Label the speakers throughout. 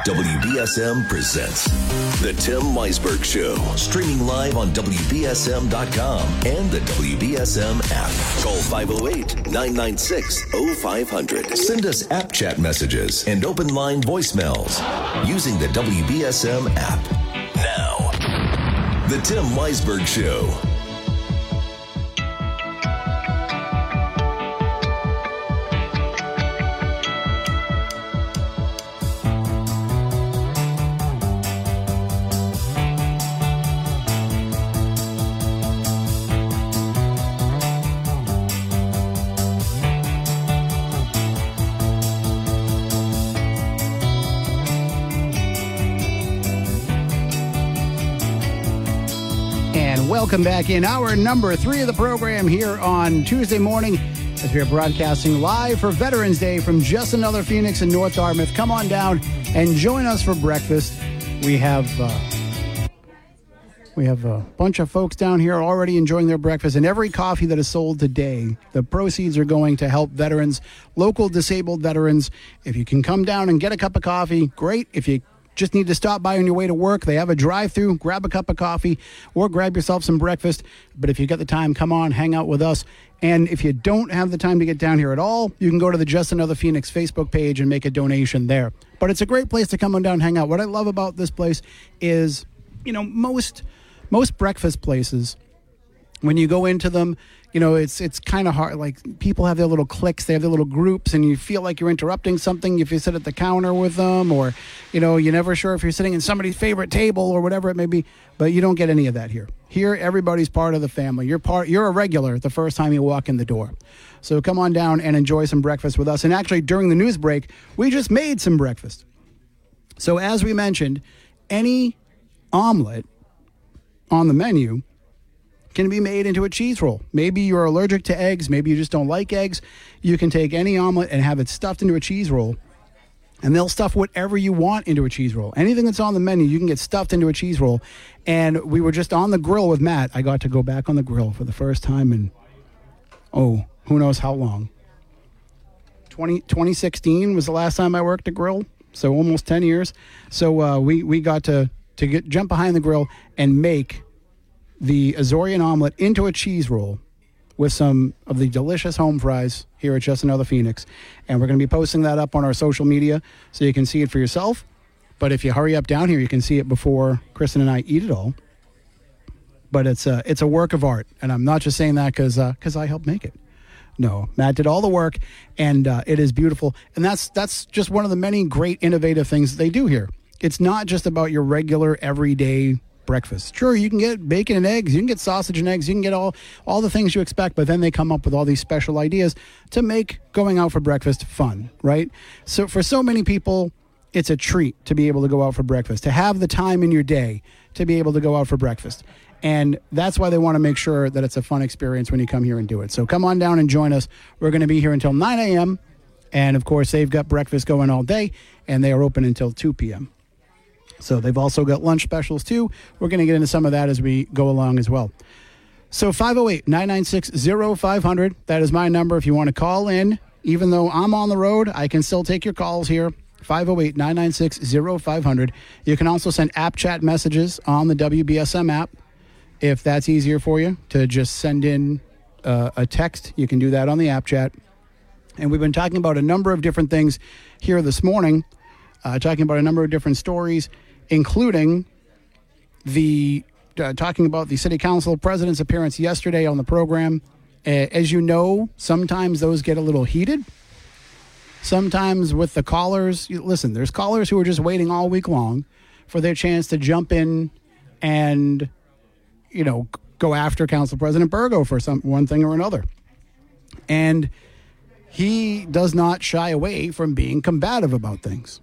Speaker 1: WBSM presents The Tim Weisberg Show, streaming live on WBSM.com and the WBSM app. Call 508-996-0500. Send us app chat messages and open line voicemails using the WBSM app. Now, The Tim Weisberg Show.
Speaker 2: Welcome back in hour number 3 of the program here on Tuesday morning as we are broadcasting live for Veterans Day from Just Another Phoenix in North Dartmouth. Come on down and join us for breakfast. We have a bunch of folks down here already enjoying their breakfast, and every coffee that is sold today, the proceeds are going to help veterans, local disabled veterans. If you can come down and get a cup of coffee, great. If you just need to stop by on your way to work, they have a drive-thru, grab a cup of coffee or grab yourself some breakfast. But if you get the time, come on, hang out with us. And if you don't have the time to get down here at all, you can go to the Just Another Phoenix Facebook page and make a donation there. But it's a great place to come on down and hang out. What I love about this place is, you know, most breakfast places, when you go into them, you know, it's kind of hard. Like, people have their little cliques, they have their little groups, and you feel like you're interrupting something if you sit at the counter with them, or, you know, you're never sure if you're sitting in somebody's favorite table or whatever it may be. But you don't get any of that here. Here, everybody's part of the family. You're a regular the first time you walk in the door. So come on down and enjoy some breakfast with us. And actually, during the news break, we just made some breakfast. So as we mentioned, any omelet on the menu can be made into a cheese roll. Maybe you're allergic to eggs. Maybe you just don't like eggs. You can take any omelet and have it stuffed into a cheese roll, and they'll stuff whatever you want into a cheese roll. Anything that's on the menu, you can get stuffed into a cheese roll. And we were just on the grill with Matt. I got to go back on the grill for the first time in, who knows how long. 2016 was the last time I worked a grill, so almost 10 years. So we got to jump behind the grill and make the Azorean omelet into a cheese roll with some of the delicious home fries here at Just Another Phoenix. And we're going to be posting that up on our social media so you can see it for yourself. But if you hurry up down here, you can see it before Kristen and I eat it all. But it's a work of art. And I'm not just saying that because I helped make it. No, Matt did all the work, and it is beautiful. And that's just one of the many great innovative things they do here. It's not just about your regular everyday breakfast. Sure, you can get bacon and eggs, you can get sausage and eggs, you can get all the things you expect, but then they come up with all these special ideas to make going out for breakfast fun, right? So for so many people, it's a treat to be able to go out for breakfast, to have the time in your day to be able to go out for breakfast. And that's why they want to make sure that it's a fun experience when you come here and do it. So come on down and join us. We're going to be here until 9 a.m. And, of course, they've got breakfast going all day, and they are open until 2 p.m. So they've also got lunch specials, too. We're going to get into some of that as we go along as well. So 508-996-0500. That is my number if you want to call in. Even though I'm on the road, I can still take your calls here. 508-996-0500. You can also send app chat messages on the WBSM app if that's easier for you to just send in a text. You can do that on the app chat. And we've been talking about a number of different things here this morning, talking about a number of different stories, including talking about the City Council President's appearance yesterday on the program. As you know, sometimes those get a little heated. Sometimes with the callers, listen, there's callers who are just waiting all week long for their chance to jump in and, you know, go after Council President Burgo for one thing or another. And he does not shy away from being combative about things.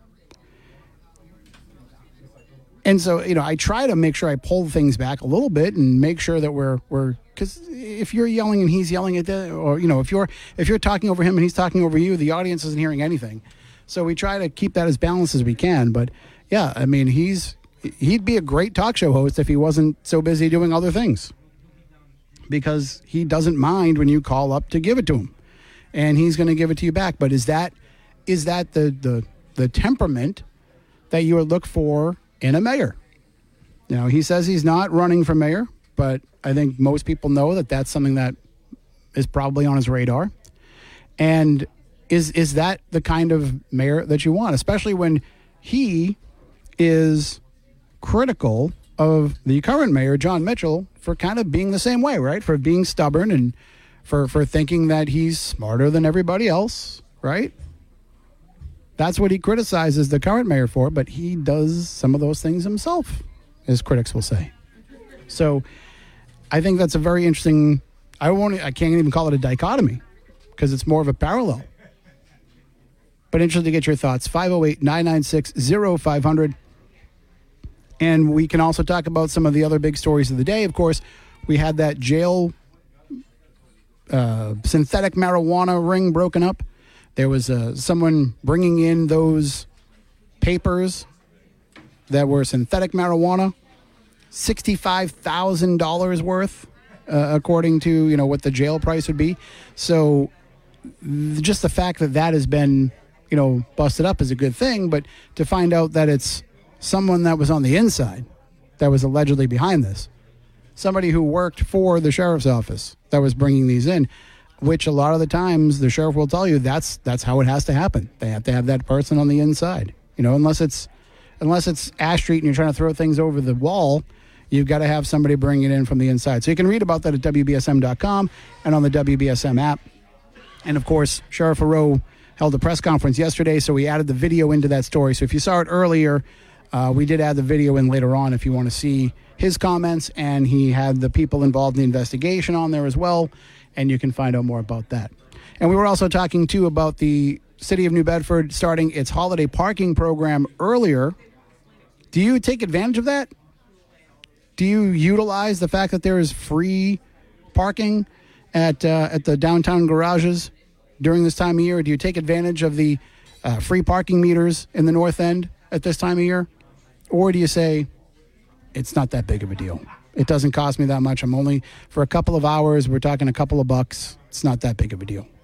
Speaker 2: And so, you know, I try to make sure I pull things back a little bit and make sure that we're because if you're yelling and he's yelling at that, or, you know, if you're talking over him and he's talking over you, the audience isn't hearing anything. So we try to keep that as balanced as we can. But yeah, I mean, he'd be a great talk show host if he wasn't so busy doing other things, because he doesn't mind when you call up to give it to him, and he's going to give it to you back. But is that the temperament that you would look for in a mayor? You know, he says he's not running for mayor, but I think most people know that that's something that is probably on his radar. And is that the kind of mayor that you want, especially when he is critical of the current mayor, John Mitchell, for kind of being the same way, right? For being stubborn and for thinking that he's smarter than everybody else, right? That's what he criticizes the current mayor for, but he does some of those things himself, as critics will say. So I think that's a very interesting, I can't even call it a dichotomy because it's more of a parallel. But interested to get your thoughts. 508-996-0500. And we can also talk about some of the other big stories of the day. Of course, we had that jail synthetic marijuana ring broken up. There was someone bringing in those papers that were synthetic marijuana, $65,000 worth, according to what the jail price would be. So just the fact that has been busted up is a good thing, but to find out that it's someone that was on the inside that was allegedly behind this, somebody who worked for the sheriff's office that was bringing these in, which a lot of the times the sheriff will tell you that's how it has to happen. They have to have that person on the inside. Unless it's Ash Street and you're trying to throw things over the wall, you've got to have somebody bring it in from the inside. So you can read about that at WBSM.com and on the WBSM app. And of course, Sheriff Heroux held a press conference yesterday, so we added the video into that story. So if you saw it earlier, we did add the video in later on if you want to see his comments, and he had the people involved in the investigation on there as well, and you can find out more about that. And we were also talking, too, about the City of New Bedford starting its holiday parking program earlier. Do you take advantage of that? Do you utilize the fact that there is free parking at the downtown garages during this time of year? Do you take advantage of the free parking meters in the North End at this time of year? Or do you say, it's not that big of a deal? It doesn't cost me that much. I'm only for a couple of hours. We're talking a couple of bucks. It's not that big of a deal.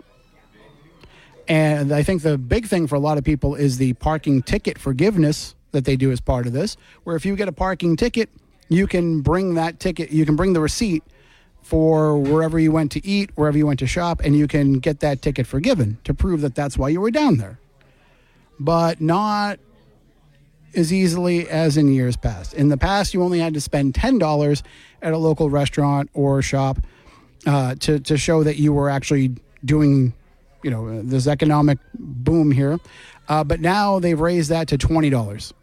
Speaker 2: And I think the big thing for a lot of people is the parking ticket forgiveness that they do as part of this, where if you get a parking ticket, you can bring that ticket, you can bring the receipt for wherever you went to eat, wherever you went to shop, and you can get that ticket forgiven to prove that that's why you were down there. But not as easily as in years past. In the past, you only had to spend $10 at a local restaurant or shop to show that you were actually doing, this economic boom here. But now they've raised that to $20.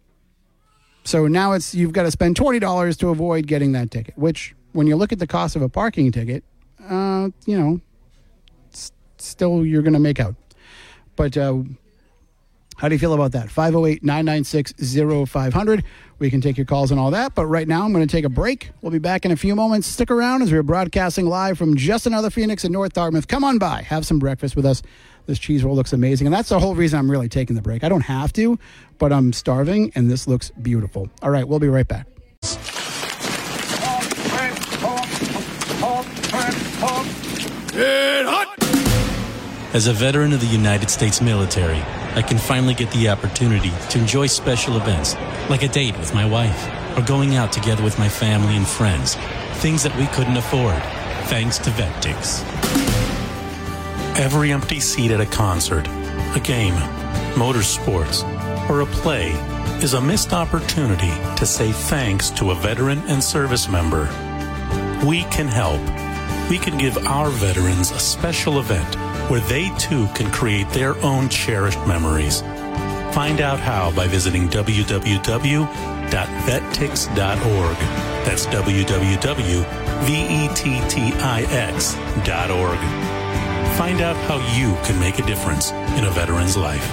Speaker 2: So now you've got to spend $20 to avoid getting that ticket, which when you look at the cost of a parking ticket, still you're going to make out. But how do you feel about that? 508-996-0500. We can take your calls and all that. But right now I'm going to take a break. We'll be back in a few moments. Stick around as we're broadcasting live from Just Another Phoenix in North Dartmouth. Come on by. Have some breakfast with us. This cheese roll looks amazing. And that's the whole reason I'm really taking the break. I don't have to, but I'm starving, and this looks beautiful. All right, we'll be right back.
Speaker 3: Get hot! As a veteran of the United States military, I can finally get the opportunity to enjoy special events, like a date with my wife, or going out together with my family and friends, things that we couldn't afford, thanks to VetTix.
Speaker 4: Every empty seat at a concert, a game, motorsports, or a play is a missed opportunity to say thanks to a veteran and service member. We can help. We can give our veterans a special event where they too can create their own cherished memories. Find out how by visiting www.vettix.org. That's www.vettix.org. Find out how you can make a difference in a veteran's life.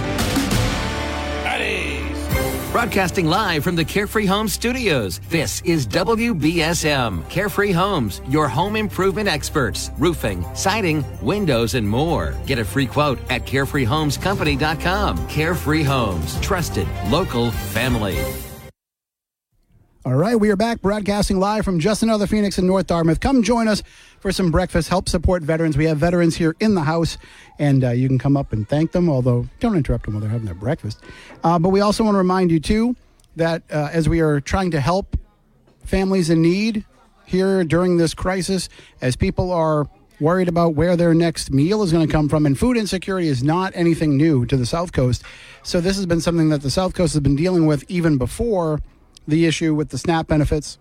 Speaker 5: Broadcasting live from the Carefree Homes studios, this is WBSM. Carefree Homes, your home improvement experts. Roofing, siding, windows, and more. Get a free quote at carefreehomescompany.com. Carefree Homes, trusted, local, family.
Speaker 2: All right, we are back broadcasting live from Just Another Phoenix in North Dartmouth. Come join us for some breakfast, help support veterans. We have veterans here in the house, and you can come up and thank them, although don't interrupt them while they're having their breakfast. But we also want to remind you, too, that as we are trying to help families in need here during this crisis, as people are worried about where their next meal is going to come from, and food insecurity is not anything new to the South Coast. So this has been something that the South Coast has been dealing with even before the issue with the SNAP benefits.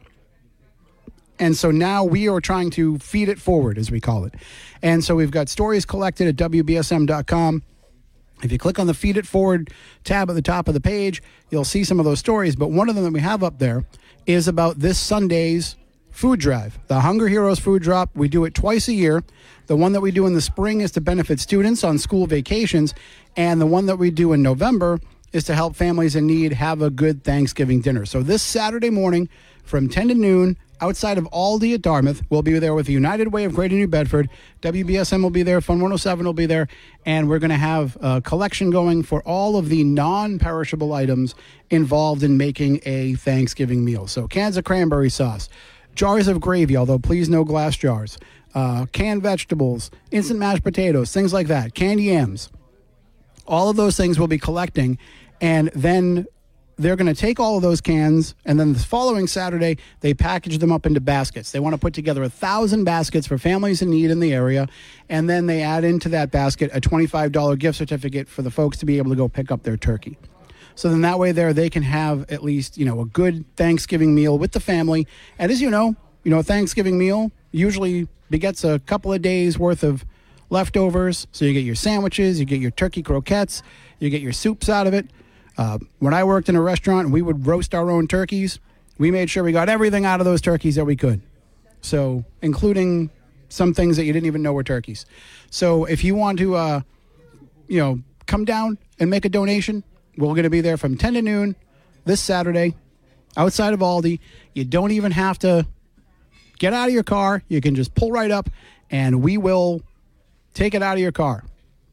Speaker 2: And so now we are trying to feed it forward, as we call it. And so we've got stories collected at WBSM.com. If you click on the Feed It Forward tab at the top of the page, you'll see some of those stories. But one of them that we have up there is about this Sunday's food drive, the Hunger Heroes food drop. We do it twice a year. The one that we do in the spring is to benefit students on school vacations, and the one that we do in November is to help families in need have a good Thanksgiving dinner. So this Saturday morning from 10 to noon, outside of Aldi at Dartmouth, we'll be there with the United Way of Greater New Bedford. WBSM will be there. Fun 107 will be there. And we're going to have a collection going for all of the non-perishable items involved in making a Thanksgiving meal. So cans of cranberry sauce, jars of gravy, although please no glass jars, canned vegetables, instant mashed potatoes, things like that, canned yams. All of those things we'll be collecting, and then they're going to take all of those cans, and then the following Saturday, they package them up into baskets. They want to put together 1,000 baskets for families in need in the area, and then they add into that basket a $25 gift certificate for the folks to be able to go pick up their turkey. So then that way there, they can have at least, a good Thanksgiving meal with the family. And as you know, a Thanksgiving meal usually begets a couple of days worth of leftovers. So you get your sandwiches, you get your turkey croquettes, you get your soups out of it. When I worked in a restaurant and we would roast our own turkeys, we made sure we got everything out of those turkeys that we could. So including some things that you didn't even know were turkeys. So if you want to, come down and make a donation, we're going to be there from 10 to noon this Saturday outside of Aldi. You don't even have to get out of your car. You can just pull right up, and we will take it out of your car.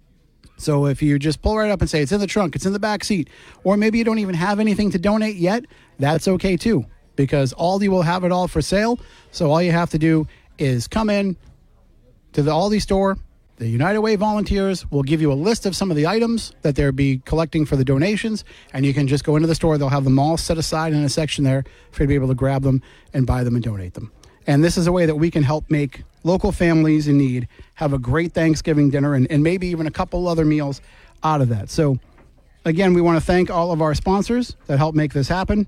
Speaker 2: So if you just pull right up and say it's in the trunk, it's in the back seat, or maybe you don't even have anything to donate yet, that's okay too, because Aldi will have it all for sale. So all you have to do is come in to the Aldi store. The United Way volunteers will give you a list of some of the items that they'll be collecting for the donations, and you can just go into the store. They'll have them all set aside in a section there for you to be able to grab them and buy them and donate them. And this is a way that we can help make local families in need have a great Thanksgiving dinner and maybe even a couple other meals out of that. So, again, we want to thank all of our sponsors that help make this happen.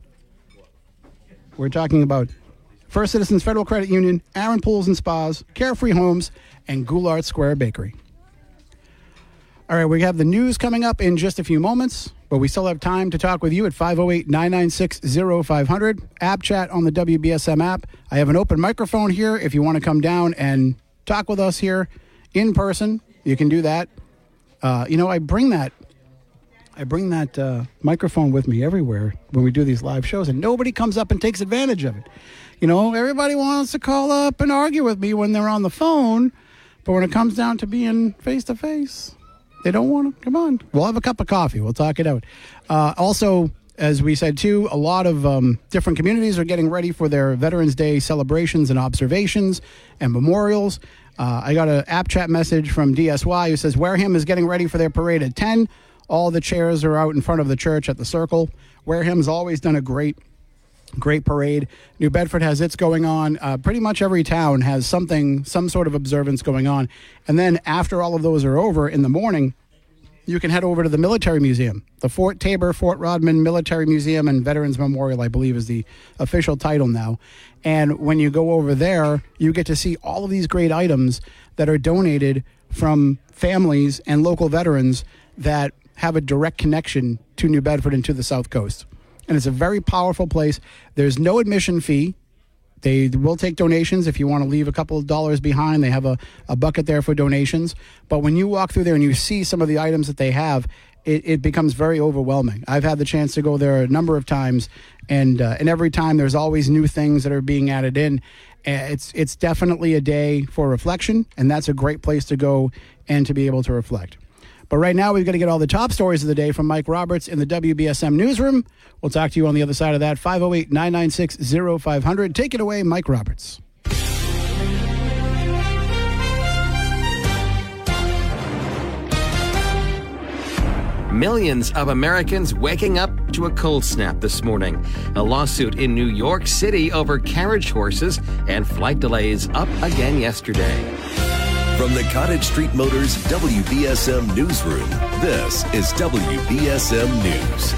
Speaker 2: We're talking about First Citizens Federal Credit Union, Aaron Pools and Spas, Carefree Homes, and Goulart Square Bakery. All right, we have the news coming up in just a few moments, but we still have time to talk with you at 508-996-0500. App chat on the WBSM app. I have an open microphone here. If you want to come down and talk with us here in person, you can do that. I bring that microphone with me everywhere when we do these live shows, and nobody comes up and takes advantage of it. Everybody wants to call up and argue with me when they're on the phone, but when it comes down to being face-to-face, they don't want to. Come on. We'll have a cup of coffee. We'll talk it out. Also, as we said, too, a lot of different communities are getting ready for their Veterans Day celebrations and observations and memorials. I got an app chat message from DSY who says Wareham is getting ready for their parade at 10. All the chairs are out in front of the church at the circle. Wareham's always done a great parade. New Bedford has its going on. Pretty much every town has some sort of observance going on. And then after all of those are over in the morning, you can head over to the Military Museum. The Fort Tabor, Fort Rodman Military Museum and Veterans Memorial, I believe, is the official title now. And when you go over there, you get to see all of these great items that are donated from families and local veterans that have a direct connection to New Bedford and to the South Coast. And it's a very powerful place. There's no admission fee. They will take donations if you want to leave a couple of dollars behind. They have a bucket there for donations. But when you walk through there and you see some of the items that they have, it becomes very overwhelming. I've had the chance to go there a number of times, and every time there's always new things that are being added in. It's definitely a day for reflection, and that's a great place to go and to be able to reflect. But right now, we've got to get all the top stories of the day from Mike Roberts in the WBSM newsroom. We'll talk to you on the other side of that. 508-996-0500. Take it away, Mike Roberts.
Speaker 5: Millions of Americans waking up to a cold snap this morning. A lawsuit in New York City over carriage horses and flight delays up again yesterday.
Speaker 1: From the Cottage Street Motors WBSM Newsroom, this is WBSM News.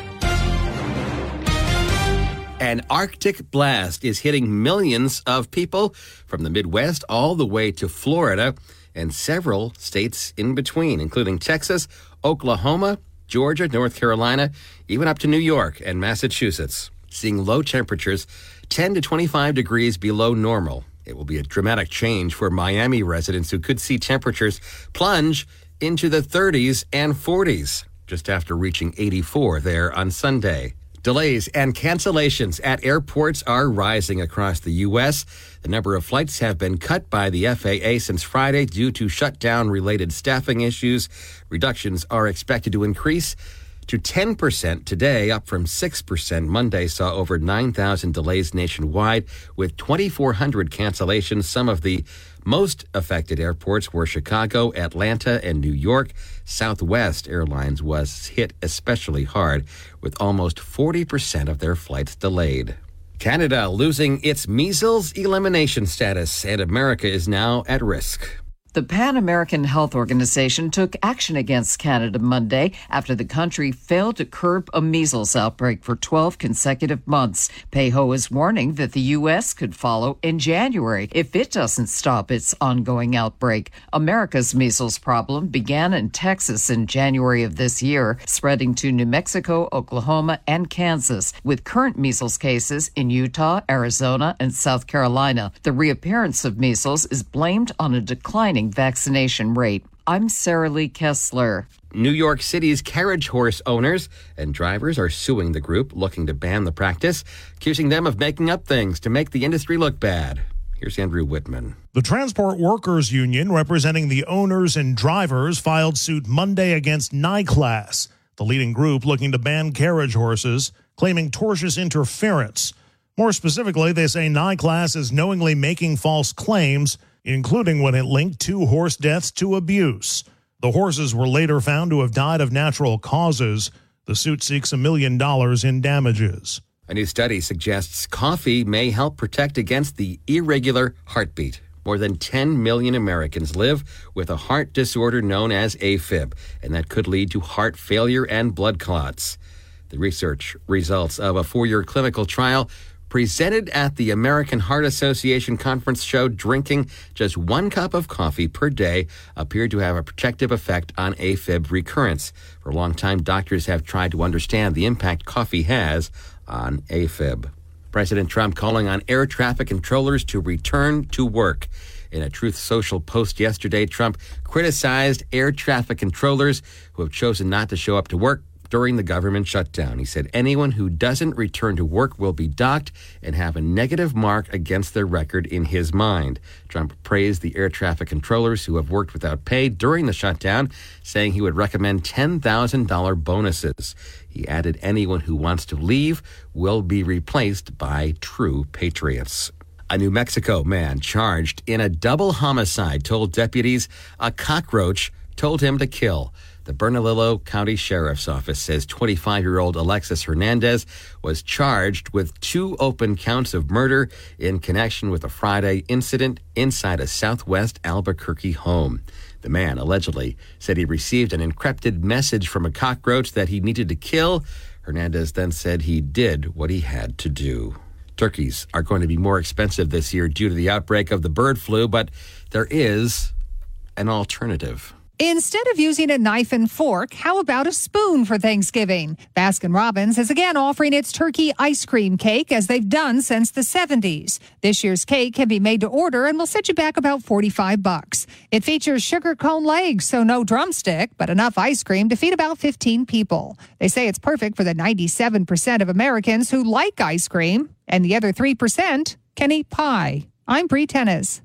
Speaker 5: An Arctic blast is hitting millions of people from the Midwest all the way to Florida and several states in between, including Texas, Oklahoma, Georgia, North Carolina, even up to New York and Massachusetts, seeing low temperatures 10 to 25 degrees below normal. It will be a dramatic change for Miami residents who could see temperatures plunge into the 30s and 40s just after reaching 84 there on Sunday. Delays and cancellations at airports are rising across the U.S. The number of flights have been cut by the FAA since Friday due to shutdown-related staffing issues. Reductions are expected to increase to 10% today, up from 6%. Monday saw over 9,000 delays nationwide, with 2,400 cancellations. Some of the most affected airports were Chicago, Atlanta, and New York. Southwest Airlines was hit especially hard, with almost 40% of their flights delayed. Canada losing its measles elimination status, and America is now at risk.
Speaker 6: The Pan American Health Organization took action against Canada Monday after the country failed to curb a measles outbreak for 12 consecutive months. PAHO is warning that the U.S. could follow in January if it doesn't stop its ongoing outbreak. America's measles problem began in Texas in January of this year, spreading to New Mexico, Oklahoma, and Kansas, with current measles cases in Utah, Arizona, and South Carolina. The reappearance of measles is blamed on a declining vaccination rate. I'm Sarah Lee Kessler.
Speaker 5: New York City's carriage horse owners and drivers are suing the group, looking to ban the practice, accusing them of making up things to make the industry look bad. Here's Andrew Whitman.
Speaker 7: The Transport Workers Union, representing the owners and drivers, filed suit Monday against NYCLASS, the leading group looking to ban carriage horses, claiming tortious interference. More specifically, they say NYCLASS is knowingly making false claims, including when it linked 2 horse deaths to abuse. The horses were later found to have died of natural causes. The suit seeks $1 million in damages.
Speaker 5: A new study suggests coffee may help protect against the irregular heartbeat. More than 10 million Americans live with a heart disorder known as AFib, and that could lead to heart failure and blood clots. The research results of a 4-year clinical trial presented at the American Heart Association conference showed drinking just 1 cup of coffee per day appeared to have a protective effect on AFib recurrence. For a long time, doctors have tried to understand the impact coffee has on AFib. President Trump calling on air traffic controllers to return to work. In a Truth Social post yesterday, Trump criticized air traffic controllers who have chosen not to show up to work during the government shutdown. He said anyone who doesn't return to work will be docked and have a negative mark against their record in his mind. Trump praised the air traffic controllers who have worked without pay during the shutdown, saying he would recommend $10,000 bonuses. He added anyone who wants to leave will be replaced by true patriots. A New Mexico man charged in a double homicide told deputies a cockroach told him to kill. The Bernalillo County Sheriff's Office says 25-year-old Alexis Hernandez was charged with 2 open counts of murder in connection with a Friday incident inside a Southwest Albuquerque home. The man allegedly said he received an encrypted message from a cockroach that he needed to kill. Hernandez then said he did what he had to do. Turkeys are going to be more expensive this year due to the outbreak of the bird flu, but there is an alternative.
Speaker 8: Instead of using a knife and fork, how about a spoon for Thanksgiving? Baskin-Robbins is again offering its turkey ice cream cake as they've done since the 70s. This year's cake can be made to order and will set you back about $45. It features sugar cone legs, so no drumstick, but enough ice cream to feed about 15 people. They say it's perfect for the 97% of Americans who like ice cream, and the other 3% can eat pie. I'm Bree Tennis.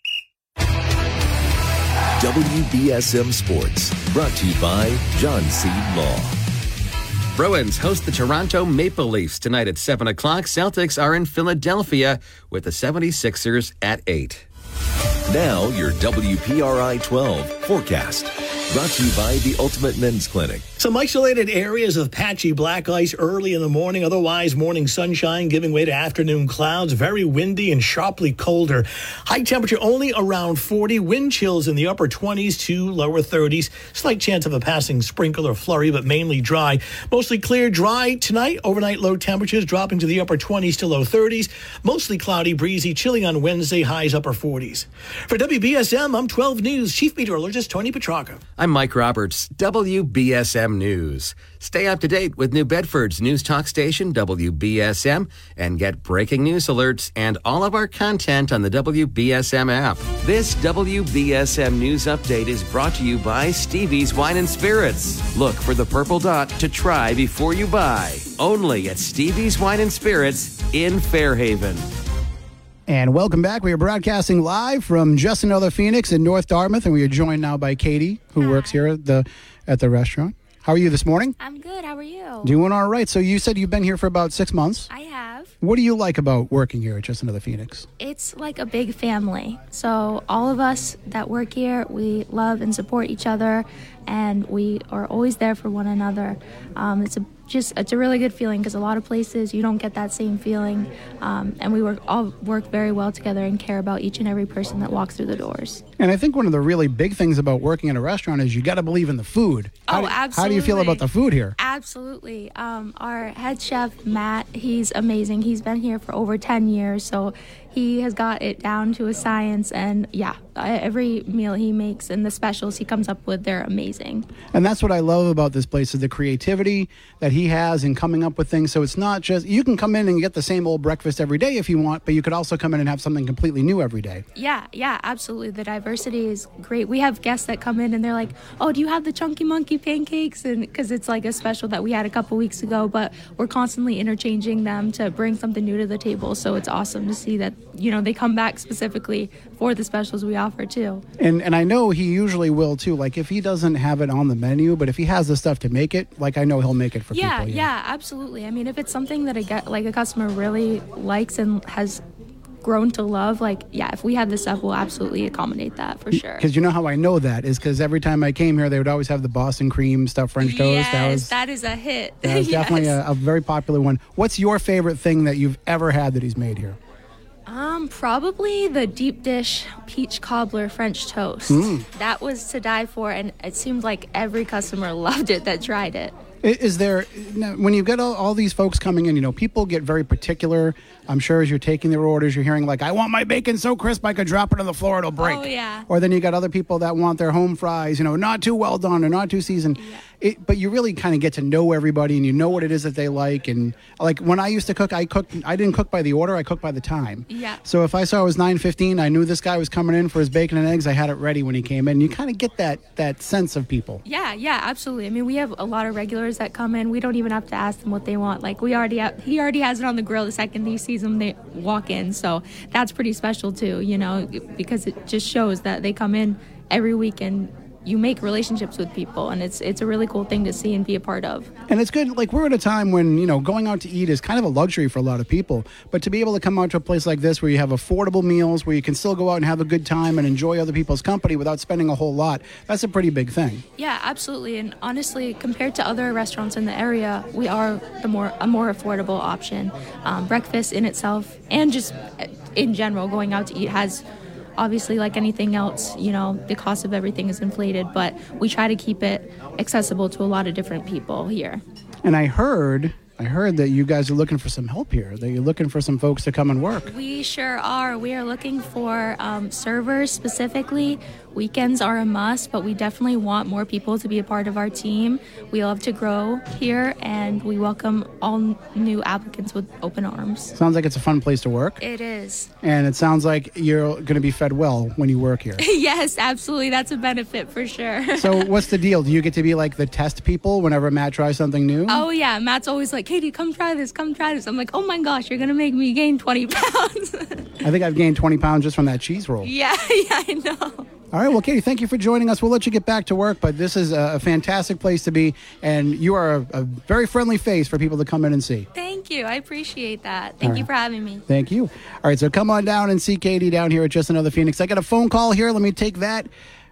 Speaker 1: WBSM Sports, brought to you by John Seed Law.
Speaker 5: Bruins host the Toronto Maple Leafs tonight at 7 o'clock. Celtics are in Philadelphia with the 76ers at 8.
Speaker 1: Now your WPRI 12 forecast. Brought to you by the Ultimate Men's Clinic.
Speaker 9: Some isolated areas of patchy black ice early in the morning. Otherwise, morning sunshine giving way to afternoon clouds. Very windy and sharply colder. High temperature only around 40. Wind chills in the upper 20s to lower 30s. Slight chance of a passing sprinkle or flurry, but mainly dry. Mostly clear, dry tonight. Overnight low temperatures dropping to the upper 20s to low 30s. Mostly cloudy, breezy, chilly on Wednesday. Highs upper 40s. For WBSM, I'm 12 News Chief Meteorologist Tony Petrarca.
Speaker 5: I'm Mike Roberts, WBSM News. Stay up to date with New Bedford's news talk station, WBSM, and get breaking news alerts and all of our content on the WBSM app. This WBSM News Update is brought to you by Stevie's Wine and Spirits. Look for the purple dot to try before you buy. Only at Stevie's Wine and Spirits in Fairhaven.
Speaker 2: And welcome back. We are broadcasting live from Just Another Phoenix in North Dartmouth, and we are joined now by Katie, who works here at the restaurant. How are you this morning?
Speaker 10: I'm good. How are you?
Speaker 2: Doing all right. So you said you've been here for about 6 months.
Speaker 10: I have.
Speaker 2: What do you like about working here at Just Another Phoenix?
Speaker 10: It's like a big family. So all of us that work here, we love and support each other, and we are always there for one another. It's a really good feeling because a lot of places you don't get that same feeling, and we all work very well together and care about each and every person that walks through the doors.
Speaker 2: And I think one of the really big things about working in a restaurant is you got to believe in the food.
Speaker 10: Absolutely.
Speaker 2: How do you feel about the food here?
Speaker 10: Absolutely. Our head chef, Matt, he's amazing. He's been here for over 10 years, so he has got it down to a science, and every meal he makes and the specials he comes up with, they're amazing.
Speaker 2: And that's what I love about this place is the creativity that he has in coming up with things. So it's not just, you can come in and get the same old breakfast every day if you want, but you could also come in and have something completely new every day.
Speaker 10: Yeah, absolutely. The diversity is great. We have guests that come in and they're like, oh, do you have the Chunky Monkey pancakes? And because it's like a special that we had a couple weeks ago, but we're constantly interchanging them to bring something new to the table. So it's awesome to see that, they come back specifically for the specials we offer too. And
Speaker 2: I know he usually will too. Like if he doesn't have it on the menu, but if he has the stuff to make it, like I know he'll make it for people.
Speaker 10: Yeah, absolutely. I mean, if it's something that a customer really likes and has grown to love, if we have the stuff, we'll absolutely accommodate that for sure.
Speaker 2: Because you know how I know that is because every time I came here, they would always have the Boston cream stuffed French toast.
Speaker 10: Yes, that is a hit.
Speaker 2: That was definitely a very popular one. What's your favorite thing that you've ever had that he's made here?
Speaker 10: Probably the deep dish peach cobbler French toast. That was to die for, and it seemed like every customer loved it that tried it.
Speaker 2: Is there, when you get all these folks coming in, people get very particular. I'm sure as you're taking their orders, you're hearing I want my bacon so crisp I could drop it on the floor, it'll break.
Speaker 10: Oh, yeah.
Speaker 2: Or then you got other people that want their home fries, not too well done or not too seasoned. Yeah. But you really kind of get to know everybody and you know what it is that they like. And when I used to cook, I didn't cook by the order, I cooked by the time.
Speaker 10: Yeah.
Speaker 2: So if I saw it was 9:15, I knew this guy was coming in for his bacon and eggs. I had it ready when he came in. You kind of get that sense of people.
Speaker 10: Yeah, absolutely. I mean, we have a lot of regulars that come in. We don't even have to ask them what they want. He already has it on the grill the second he sees them, they walk in. So that's pretty special too, because it just shows that they come in every week and you make relationships with people, and it's a really cool thing to see and be a part of.
Speaker 2: And it's good. We're at a time when, going out to eat is kind of a luxury for a lot of people. But to be able to come out to a place like this where you have affordable meals, where you can still go out and have a good time and enjoy other people's company without spending a whole lot, that's a pretty big thing.
Speaker 10: Yeah, absolutely. And honestly, compared to other restaurants in the area, we are a more affordable option. Breakfast in itself and just in general, going out to eat has... Obviously, like anything else, the cost of everything is inflated, but we try to keep it accessible to a lot of different people here.
Speaker 2: And I heard that you guys are looking for some help here, that you're looking for some folks to come and work.
Speaker 10: We sure are. We are looking for servers specifically. Weekends are a must, but we definitely want more people to be a part of our team. We love to grow here, and we welcome all new applicants with open arms.
Speaker 2: Sounds like it's a fun place to work.
Speaker 10: It is.
Speaker 2: And it sounds like you're going to be fed well when you work here.
Speaker 10: Yes, absolutely. That's a benefit for sure.
Speaker 2: So what's the deal? Do you get to be the test people whenever Matt tries something new?
Speaker 10: Oh, yeah. Matt's always like, Katie, come try this. I'm like, oh my gosh, you're going to make me gain 20 pounds.
Speaker 2: I think I've gained 20 pounds just from that cheese roll.
Speaker 10: Yeah, I know.
Speaker 2: All right, well, Katie, thank you for joining us. We'll let you get back to work, but this is a fantastic place to be, and you are a very friendly face for people to come in and see.
Speaker 10: Thank you. I appreciate that. Thank you for having me.
Speaker 2: Thank you. All right, so come on down and see Katie down here at Just Another Phoenix. I got a phone call here. Let me take that.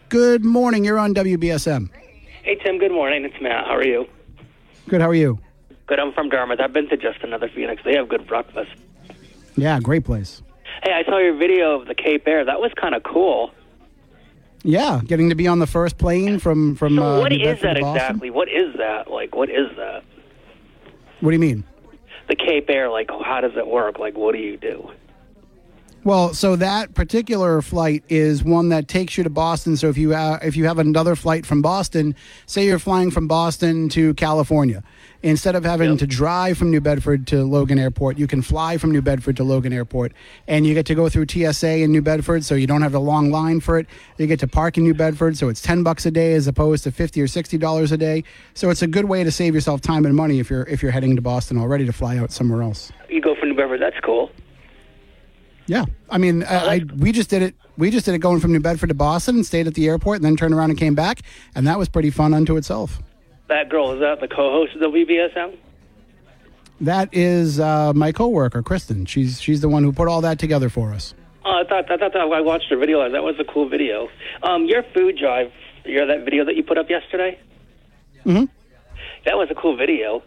Speaker 2: Good morning. You're on WBSM.
Speaker 11: Hey, Tim. Good morning. It's Matt. How are you?
Speaker 2: Good. How are you?
Speaker 11: Good. I'm from Dartmouth. I've been to Just Another Phoenix. They have good breakfast.
Speaker 2: Yeah, great place.
Speaker 11: Hey, I saw your video of the Cape Air. That was kind of cool.
Speaker 2: Yeah, getting to be on the first plane from
Speaker 11: So what
Speaker 2: New
Speaker 11: is
Speaker 2: Bedford
Speaker 11: that
Speaker 2: to Boston.
Speaker 11: exactly? What is that? Like, what is that?
Speaker 2: What do you mean?
Speaker 11: The Cape Air, like, how does it work? Like, what do you do?
Speaker 2: Well, so that particular flight is one that takes you to Boston. So if you have another flight from Boston, say you're flying from Boston to California, instead of having to drive from New Bedford to Logan Airport, you can fly from New Bedford to Logan Airport, and you get to go through TSA in New Bedford, so you don't have a long line for it. You get to park in New Bedford, so it's $10 a day as opposed to $50 or $60 a day. So it's a good way to save yourself time and money if you're heading to Boston already to fly out somewhere else.
Speaker 11: You go from New Bedford. That's cool.
Speaker 2: Yeah, I mean, we just did it. We just did it going from New Bedford to Boston and stayed at the airport and then turned around and came back, and that was pretty fun unto itself.
Speaker 11: That girl, is that the co-host of WBSM?
Speaker 2: That is my coworker, Kristen. She's the one who put all that together for us.
Speaker 11: I thought I watched her video. That was a cool video. Your food drive, that video that you put up yesterday?
Speaker 2: Mm-hmm.
Speaker 11: That was a cool video.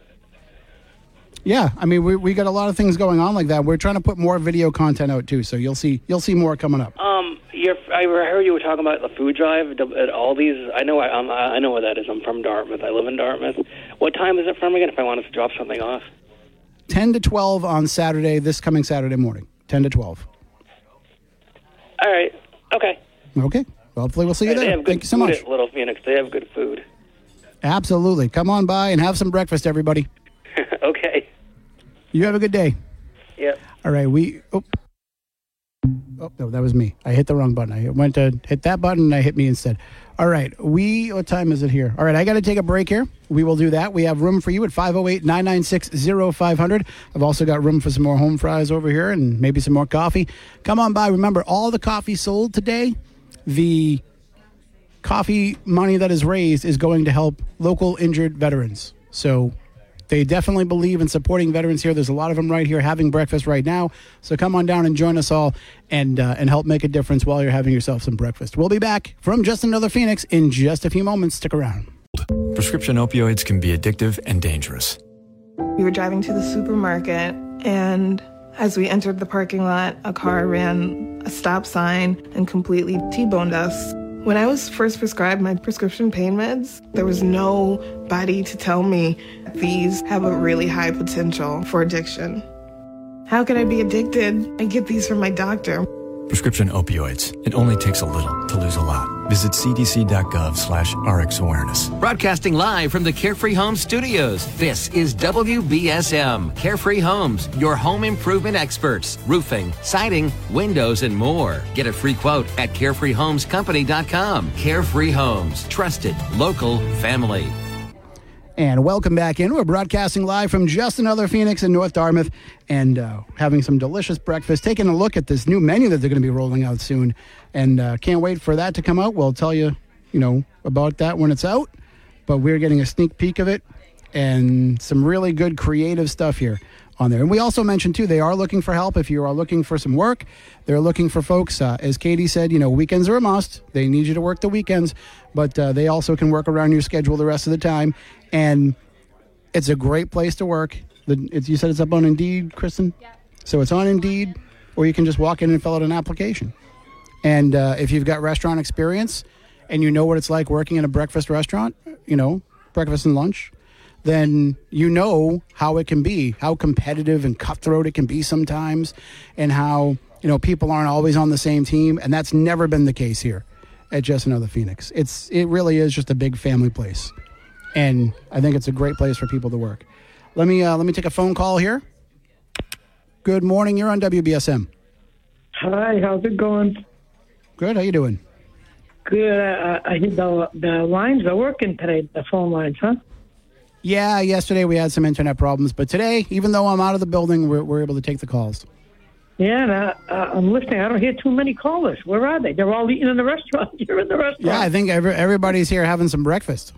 Speaker 2: Yeah, I mean, we got a lot of things going on like that. We're trying to put more video content out too, so you'll see more coming up.
Speaker 11: I heard you were talking about the food drive at Aldi's. I know what that is. I'm from Dartmouth. I live in Dartmouth. What time is it from again? If I wanted to drop something off,
Speaker 2: 10 to 12 on Saturday. This coming Saturday morning, 10 to 12.
Speaker 11: All right. Okay.
Speaker 2: Okay. Well, hopefully we'll see you there. Thank you so much.
Speaker 11: At Little Phoenix, they have good food.
Speaker 2: Absolutely. Come on by and have some breakfast, everybody.
Speaker 11: Okay.
Speaker 2: You have a good day.
Speaker 11: Yep.
Speaker 2: All right. Oh, no, that was me. I hit the wrong button. I went to hit that button and I hit me instead. All right. What time is it here? All right. I got to take a break here. We will do that. We have room for you at 508-996-0500. I've also got room for some more home fries over here and maybe some more coffee. Come on by. Remember, all the coffee sold today, the coffee money that is raised is going to help local injured veterans. So they definitely believe in supporting veterans here. There's a lot of them right here having breakfast right now. So come on down and join us all and help make a difference while you're having yourself some breakfast. We'll be back from Just Another Phoenix in just a few moments. Stick around.
Speaker 12: Prescription opioids can be addictive and dangerous.
Speaker 13: We were driving to the supermarket, and as we entered the parking lot, a car ran a stop sign and completely T-boned us. When I was first prescribed my prescription pain meds, there was nobody to tell me these have a really high potential for addiction. How could I be addicted? I get these from my doctor.
Speaker 12: Prescription opioids. It only takes a little to lose a lot. Visit cdc.gov/RxAwareness.
Speaker 5: Broadcasting live from the Carefree Homes studios, this is WBSM. Carefree Homes, your home improvement experts. Roofing, siding, windows, and more. Get a free quote at carefreehomescompany.com. Carefree Homes, trusted, local, family.
Speaker 2: And welcome back in. We're broadcasting live from Just Another Phoenix in North Dartmouth and having some delicious breakfast, taking a look at this new menu that they're going to be rolling out soon. And can't wait for that to come out. We'll tell you, about that when it's out. But we're getting a sneak peek of it and some really good creative stuff here on there. And we also mentioned, too, they are looking for help. If you are looking for some work, they're looking for folks. As Katie said, weekends are a must. They need you to work the weekends, but they also can work around your schedule the rest of the time. And it's a great place to work. You said it's up on Indeed, Kristen? Yeah. So it's on Indeed, or you can just walk in and fill out an application. And if you've got restaurant experience and you know what it's like working in a breakfast restaurant, breakfast and lunch, then you know how it can be, how competitive and cutthroat it can be sometimes, and how, people aren't always on the same team. And that's never been the case here at Just Another Phoenix. It really is just a big family place. And I think it's a great place for people to work. Let me take a phone call here. Good morning. You're on WBSM.
Speaker 14: Hi. How's it going?
Speaker 2: Good. How you doing?
Speaker 14: Good. I hear the lines are working today. The phone lines, huh?
Speaker 2: Yeah. Yesterday we had some internet problems, but today, even though I'm out of the building, we're able to take the calls.
Speaker 14: Yeah. I'm listening. I don't hear too many callers. Where are they? They're all eating in the restaurant. You're in the restaurant.
Speaker 2: Yeah. I think everybody's here having some breakfast.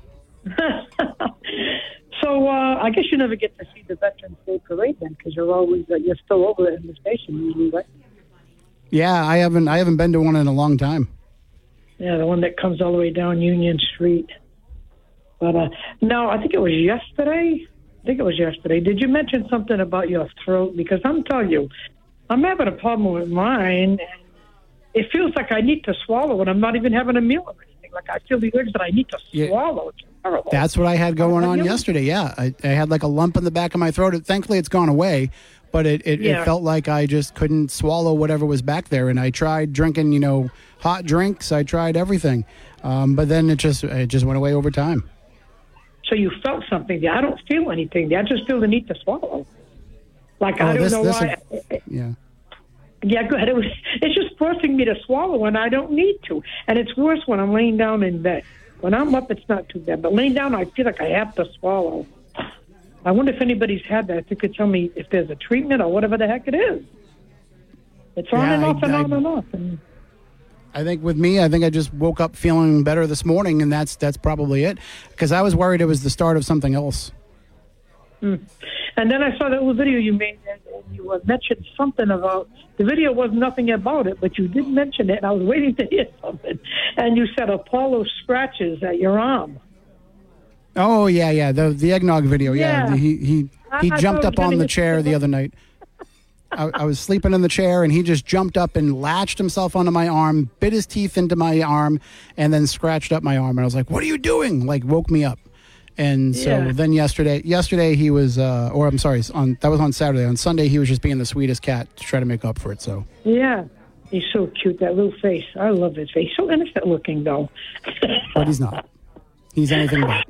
Speaker 14: So I guess you never get to see the Veterans Day Parade then, because you're still over there in the station usually, right?
Speaker 2: Yeah, I haven't been to one in a long time.
Speaker 14: Yeah, the one that comes all the way down Union Street. But no, I think it was yesterday. Did you mention something about your throat? Because I'm telling you, I'm having a problem with mine. It feels like I need to swallow when I'm not even having a meal or anything. Like I feel the urge that I need to swallow. It's terrible.
Speaker 2: That's what I had going on yesterday. Yeah, I had like a lump in the back of my throat. Thankfully, it's gone away. But it felt like I just couldn't swallow whatever was back there. And I tried drinking, hot drinks. I tried everything. But then it just went away over time.
Speaker 14: So you felt something there. I don't feel anything there. I just feel the need to swallow. Like, I don't know why.
Speaker 2: Yeah.
Speaker 14: Yeah, go ahead. It's just forcing me to swallow when I don't need to. And it's worse when I'm laying down in bed. When I'm up, it's not too bad. But laying down, I feel like I have to swallow. I wonder if anybody's had that. If you could tell me if there's a treatment or whatever the heck it is. It's on and off and on and off.
Speaker 2: I think with me, I just woke up feeling better this morning, and that's probably it. Because I was worried it was the start of something else.
Speaker 14: And then I saw that little video you made, and you mentioned something about, the video was nothing about it, but you did mention it, and I was waiting to hear something. And you said Apollo scratches at your arm.
Speaker 2: Oh, yeah, the eggnog video. Yeah, he jumped up on the chair the other night. I was sleeping in the chair, and he just jumped up and latched himself onto my arm, bit his teeth into my arm, and then scratched up my arm. And I was like, what are you doing? Like, woke me up. And so then yesterday he was, that was on Saturday. On Sunday, he was just being the sweetest cat to try to make up for it. So
Speaker 14: yeah, he's so cute, that little face. I love his face. So innocent looking, though.
Speaker 2: But he's not. He's anything but.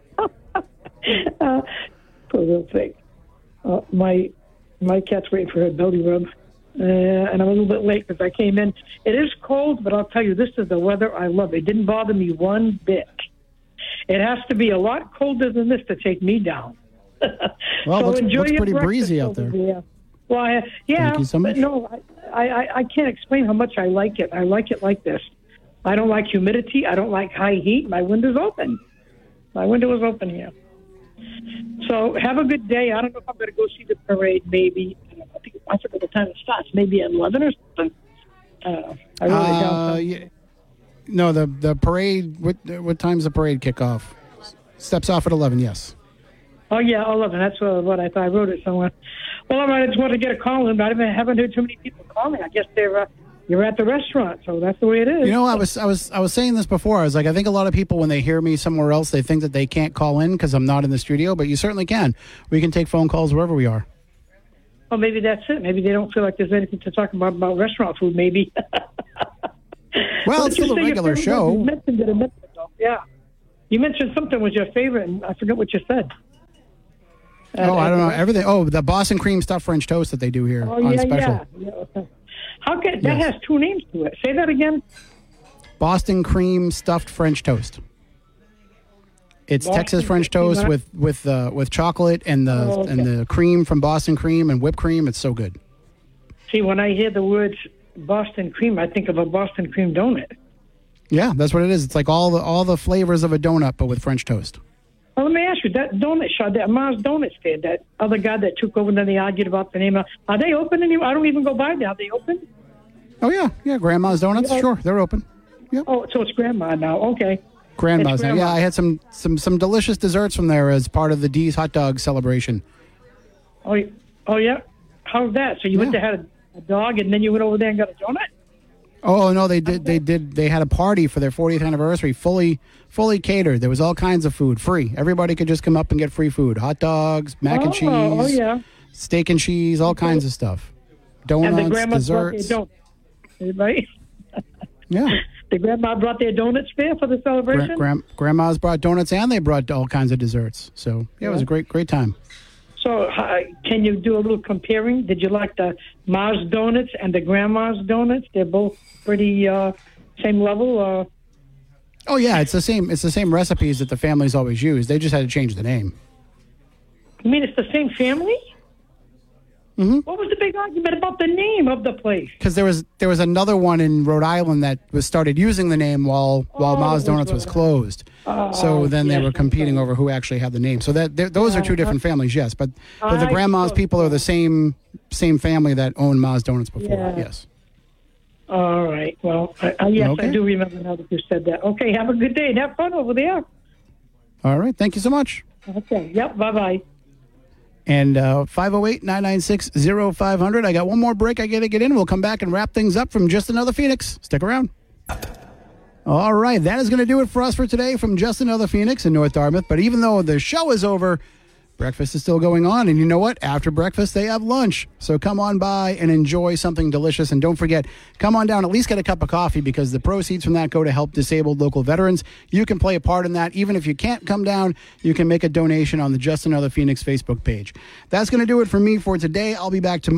Speaker 14: Poor little thing. My cat's waiting for her belly rub. And I'm a little bit late because I came in. It is cold, but I'll tell you, this is the weather I love. It didn't bother me one bit. It has to be a lot colder than this to take me down.
Speaker 2: Well,
Speaker 14: so
Speaker 2: it looks pretty breezy out there.
Speaker 14: Well,
Speaker 2: Thank you so much.
Speaker 14: But no, I can't explain how much I like it. I like it like this. I don't like humidity. I don't like high heat. My window's open. My window is open here. So have a good day. I don't know if I'm going to go see the parade. Maybe I forget the time it starts. Maybe at 11 or something. I really don't.
Speaker 2: Yeah. No, the parade. What time's the parade kick off? Steps off at 11. Yes.
Speaker 14: Oh yeah, 11. That's what I thought. I wrote it somewhere. Well, I just wanted to get a call in, but I haven't heard too many people calling. I guess you're at the restaurant, so that's the way it is.
Speaker 2: I was saying this before. I was like, I think a lot of people, when they hear me somewhere else, they think that they can't call in because I'm not in the studio, but you certainly can. We can take phone calls wherever we are.
Speaker 14: Well, maybe that's it. Maybe they don't feel like there's anything to talk about restaurant food, maybe.
Speaker 2: Well, it's still a regular show.
Speaker 14: You mentioned it a minute ago. Yeah. You mentioned something was your favorite, and I forget what you said.
Speaker 2: I don't know. Everything. Oh, the Boston cream stuffed French toast that they do here on special.
Speaker 14: Yeah. How can that has two names to it? Say that again.
Speaker 2: Boston cream stuffed French toast. It's Texas French toast with chocolate and the cream from Boston cream and whipped cream. It's so good.
Speaker 14: See, when I hear the words Boston cream, I think of a Boston cream donut.
Speaker 2: Yeah, that's what it is. It's like all the flavors of a donut, but with French toast.
Speaker 14: Well, let me ask you, that donut shop, that Mars Donuts there, that other guy that took over and then they argued about the name, are they open anymore? I don't even go by there. Are they open?
Speaker 2: Oh, yeah. Grandma's Donuts, sure, they're open. Yep.
Speaker 14: Oh, so it's Grandma now, okay.
Speaker 2: Grandma's now, yeah. I had some delicious desserts from there as part of the D's hot dog celebration.
Speaker 14: Oh yeah? How's that? So you went to have a dog and then you went over there and got a donut?
Speaker 2: Oh no, they did. They had a party for their 40th anniversary, fully catered. There was all kinds of food, free. Everybody could just come up and get free food: hot dogs, mac and cheese, steak and cheese, all kinds of stuff. Donuts,
Speaker 14: and the grandmas
Speaker 2: desserts.
Speaker 14: Brought their donuts, right?
Speaker 2: Yeah.
Speaker 14: The grandma brought their donuts there for the celebration.
Speaker 2: Grandmas brought donuts and they brought all kinds of desserts. So it was a great time.
Speaker 14: So can you do a little comparing? Did you like the Mars Donuts and the Grandma's Donuts? They're both pretty same level.
Speaker 2: Oh yeah, it's the same recipes that the families always use. They just had to change the name.
Speaker 14: You mean it's the same family?
Speaker 2: Mm-hmm.
Speaker 14: What was the big argument about the name of the place?
Speaker 2: Because there was another one in Rhode Island that was started using the name while Ma's Donuts was closed. So then they were competing over who actually had the name. So those are two different families, yes. But the Grandma's people are the same family that owned Ma's Donuts before, yes.
Speaker 14: All right. Well, yes,
Speaker 2: Okay.
Speaker 14: I do remember now that you said that. Okay, have a good day and have fun over there.
Speaker 2: All right. Thank you so much.
Speaker 14: Okay. Yep. Bye-bye.
Speaker 2: And 508-996-0500. I got one more break I got to get in. We'll come back and wrap things up from Just Another Phoenix. Stick around. All right. That is going to do it for us for today from Just Another Phoenix in North Dartmouth. But even though the show is over, breakfast is still going on. And you know what? After breakfast, they have lunch. So come on by and enjoy something delicious. And don't forget, come on down, at least get a cup of coffee, because the proceeds from that go to help disabled local veterans. You can play a part in that. Even if you can't come down, you can make a donation on the Just Another Phoenix Facebook page. That's going to do it for me for today. I'll be back tomorrow.